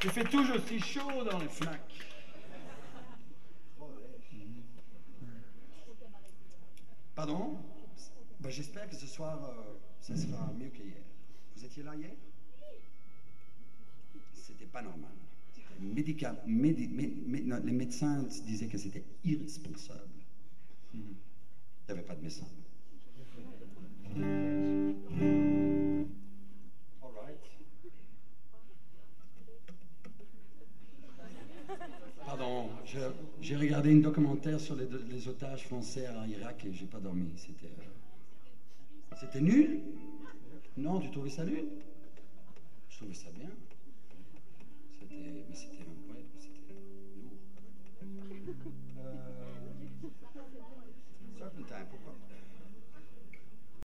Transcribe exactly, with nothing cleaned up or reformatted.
Il fait toujours aussi chaud dans les Fnac. Pardon? Ben, j'espère que ce soir, euh, ça sera mieux qu'hier. Vous étiez là hier? C'était pas normal. Médical, médi, mé, mé, non, les médecins disaient que c'était irresponsable. Il n'y avait pas de médecin. All right. Pardon, je, j'ai regardé un documentaire sur les, les otages français en Irak et j'ai pas dormi. C'était, euh, c'était nul? Non, tu trouvais ça nul? Je trouvais ça bien. C'était, mais c'était, ouais, c'était lourd. Euh, Serpentine, pourquoi?